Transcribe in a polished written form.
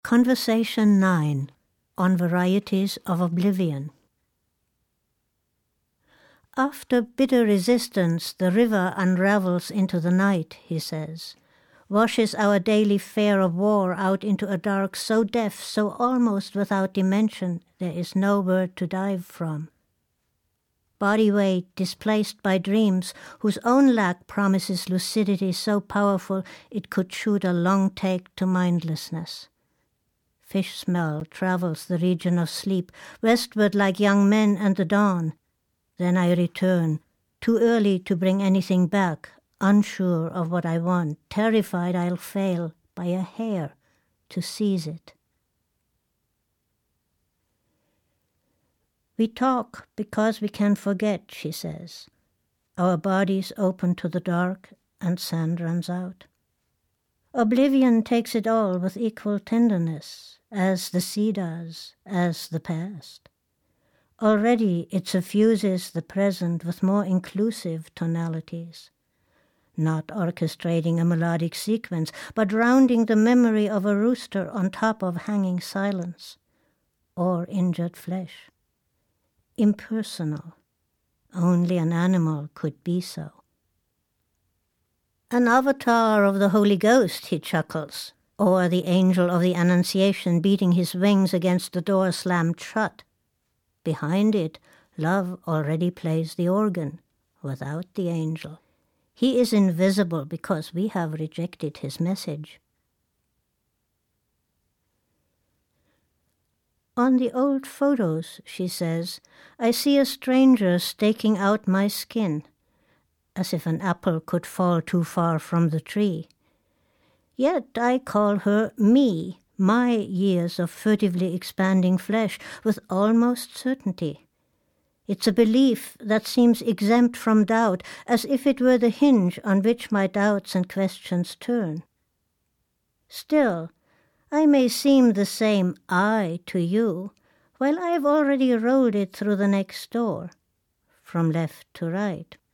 Conversation 9 on Varieties of Oblivion. After bitter resistance, the river unravels into the night, he says, washes our daily fare of war out into a dark so deaf, so almost without dimension, there is no word to dive from. Body weight displaced by dreams whose own lack promises lucidity so powerful it could shoot a long take to mindlessness. Fish smell travels the region of sleep, westward like young men and the dawn. Then I return, too early to bring anything back, unsure of what I want, terrified I'll fail by a hair to seize it. We talk because we can forget, she says. Our bodies open to the dark and sand runs out. Oblivion takes it all with equal tenderness, as the sea does, as the past. Already it suffuses the present with more inclusive tonalities, not orchestrating a melodic sequence, but rounding the memory of a rooster on top of hanging silence, or injured flesh. Impersonal. Only an animal could be so. An avatar of the Holy Ghost, he chuckles, or the angel of the Annunciation beating his wings against the door slammed shut. Behind it, love already plays the organ, without the angel. He is invisible because we have rejected his message. On the old photos, she says, I see a stranger staking out my skin, as if an apple could fall too far from the tree. Yet I call her me, my years of furtively expanding flesh, with almost certainty. It's a belief that seems exempt from doubt, as if it were the hinge on which my doubts and questions turn. Still, I may seem the same I to you, while I've already rolled it through the next door, from left to right.